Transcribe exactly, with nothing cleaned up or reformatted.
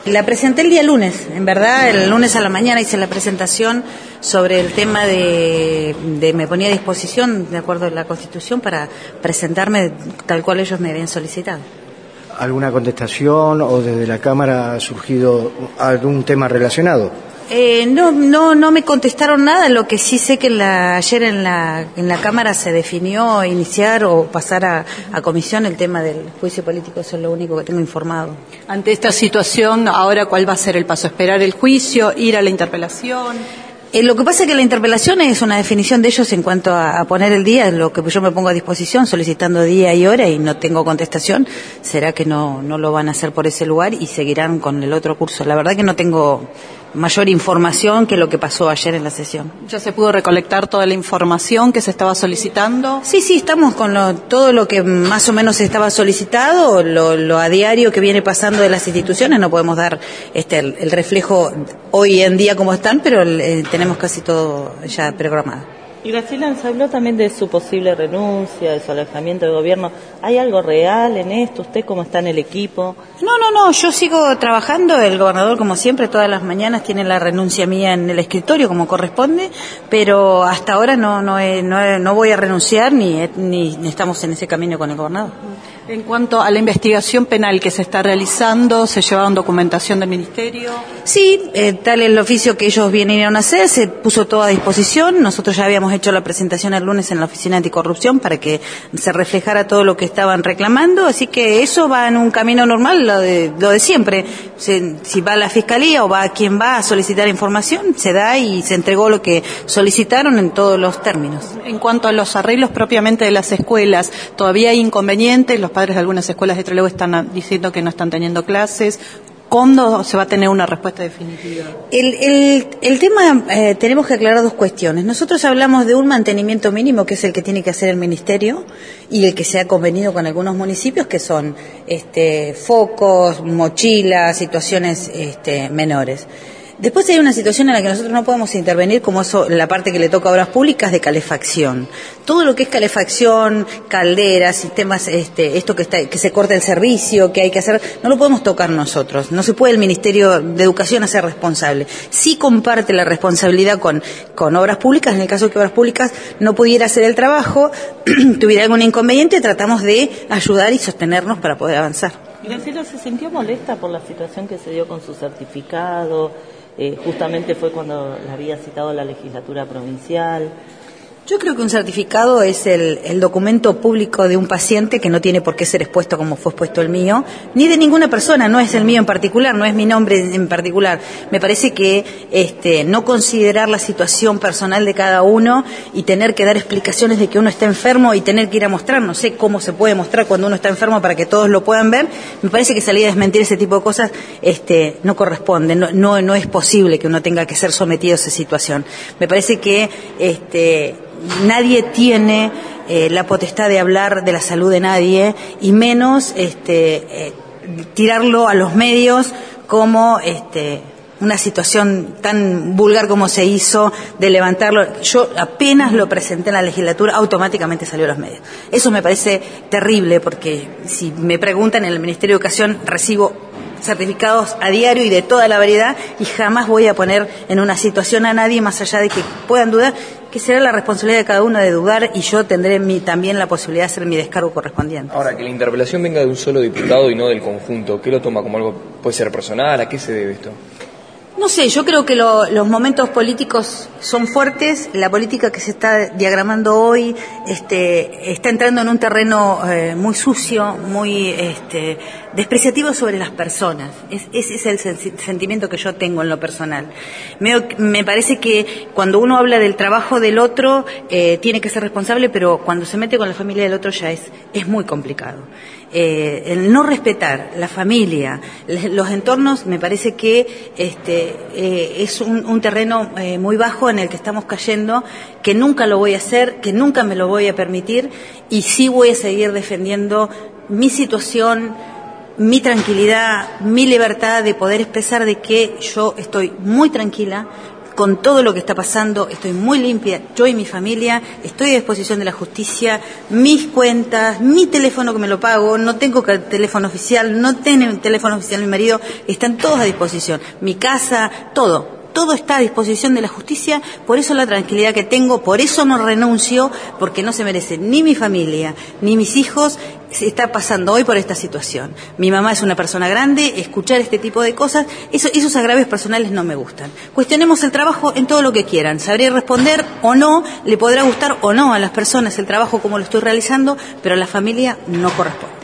La presenté el día lunes, en verdad, el lunes a la mañana hice la presentación sobre el tema de, de me ponía a disposición, de acuerdo a la Constitución, para presentarme tal cual ellos me habían solicitado. ¿Alguna contestación o desde la Cámara ha surgido algún tema relacionado? Eh, no, no, no me contestaron nada. Lo que sí sé que la, ayer en la, en la Cámara se definió iniciar o pasar a, a comisión el tema del juicio político. Eso es lo único que tengo informado. Ante esta situación, ahora ¿cuál va a ser el paso? ¿Esperar el juicio? ¿Ir a la interpelación? Eh, lo que pasa es que la interpelación es una definición de ellos en cuanto a, a poner el día, lo que yo me pongo a disposición solicitando día y hora y no tengo contestación. ¿Será que no, no lo van a hacer por ese lugar y seguirán con el otro curso? La verdad que no tengo mayor información que lo que pasó ayer en la sesión. ¿Ya se pudo recolectar toda la información que se estaba solicitando? Sí, sí, estamos con lo, todo lo que más o menos estaba solicitado, lo, lo a diario que viene pasando de las instituciones. No podemos dar este el, el reflejo hoy en día como están, pero eh, tenemos casi todo ya programado. Y Graciela, se habló también de su posible renuncia, de su alejamiento del gobierno. ¿Hay algo real en esto? ¿Usted cómo está en el equipo? No, no, no, yo sigo trabajando. El gobernador, como siempre, todas las mañanas tiene la renuncia mía en el escritorio, como corresponde, pero hasta ahora no no, he, no, he, no voy a renunciar ni, ni, ni estamos en ese camino con el gobernador. En cuanto a la investigación penal que se está realizando, ¿se llevaron documentación del Ministerio? Sí, eh, tal el oficio que ellos vinieron a hacer, se puso todo a disposición. Nosotros ya habíamos hecho la presentación el lunes en la Oficina Anticorrupción para que se reflejara todo lo que estaban reclamando, así que eso va en un camino normal, lo de, lo de siempre. Se, si va a la Fiscalía o va a quien va a solicitar información, se da y se entregó lo que solicitaron en todos los términos. En cuanto a los arreglos propiamente de las escuelas, ¿todavía hay inconvenientes? Los padres de algunas escuelas de Trelew están diciendo que no están teniendo clases. ¿Cuándo se va a tener una respuesta definitiva? El, el, el tema, eh, tenemos que aclarar dos cuestiones. Nosotros hablamos de un mantenimiento mínimo, que es el que tiene que hacer el Ministerio, y el que se ha convenido con algunos municipios, que son este, focos, mochilas, situaciones este, menores. Después hay una situación en la que nosotros no podemos intervenir, como eso, la parte que le toca a obras públicas de calefacción. Todo lo que es calefacción, calderas, sistemas, este, esto que está, que se corta el servicio, que hay que hacer, no lo podemos tocar nosotros. No se puede el Ministerio de Educación hacer responsable. Sí comparte la responsabilidad con, con obras públicas. En el caso de que obras públicas no pudiera hacer el trabajo, tuviera algún inconveniente, tratamos de ayudar y sostenernos para poder avanzar. Graciela, ¿se sintió molesta por la situación que se dio con su certificado? Eh, justamente fue cuando la había citado la legislatura provincial. Yo creo que un certificado es el, el documento público de un paciente que no tiene por qué ser expuesto como fue expuesto el mío, ni de ninguna persona, no es el mío en particular, no es mi nombre en particular. Me parece que este, no considerar la situación personal de cada uno y tener que dar explicaciones de que uno está enfermo y tener que ir a mostrar, no sé cómo se puede mostrar cuando uno está enfermo para que todos lo puedan ver, me parece que salir a desmentir ese tipo de cosas este, no corresponde, no, no, no es posible que uno tenga que ser sometido a esa situación. Me parece que este, nadie tiene eh, la potestad de hablar de la salud de nadie y menos este, eh, tirarlo a los medios como este, una situación tan vulgar como se hizo de levantarlo. Yo apenas lo presenté en la legislatura, automáticamente salió a los medios. Eso me parece terrible porque si me preguntan en el Ministerio de Educación recibo certificados a diario y de toda la variedad y jamás voy a poner en una situación a nadie más allá de que puedan dudar, que será la responsabilidad de cada uno de dudar y yo tendré mi, también la posibilidad de hacer mi descargo correspondiente. Ahora, que la interpelación venga de un solo diputado y no del conjunto, ¿qué lo toma como algo, puede ser personal? ¿A qué se debe esto? No sé, yo creo que lo, los momentos políticos son fuertes, la política que se está diagramando hoy este, está entrando en un terreno eh, muy sucio, muy este, despreciativo sobre las personas. Es, ese es el sen- sentimiento que yo tengo en lo personal. Me, me parece que cuando uno habla del trabajo del otro, eh, tiene que ser responsable, pero cuando se mete con la familia del otro ya es, es muy complicado. Eh, el no respetar la familia, los entornos, me parece que este, eh, es un, un terreno eh, muy bajo en el que estamos cayendo, que nunca lo voy a hacer, que nunca me lo voy a permitir y sí voy a seguir defendiendo mi situación, mi tranquilidad, mi libertad de poder expresar de que yo estoy muy tranquila, con todo lo que está pasando, estoy muy limpia, yo y mi familia, estoy a disposición de la justicia, mis cuentas, mi teléfono que me lo pago, no tengo teléfono oficial, no tiene teléfono oficial mi marido, están todos a disposición, mi casa, todo. Todo está a disposición de la justicia, por eso la tranquilidad que tengo, por eso no renuncio, porque no se merece ni mi familia, ni mis hijos, se está pasando hoy por esta situación. Mi mamá es una persona grande, escuchar este tipo de cosas, eso, esos agravios personales no me gustan. Cuestionemos el trabajo en todo lo que quieran, sabré responder o no, le podrá gustar o no a las personas el trabajo como lo estoy realizando, pero a la familia no corresponde.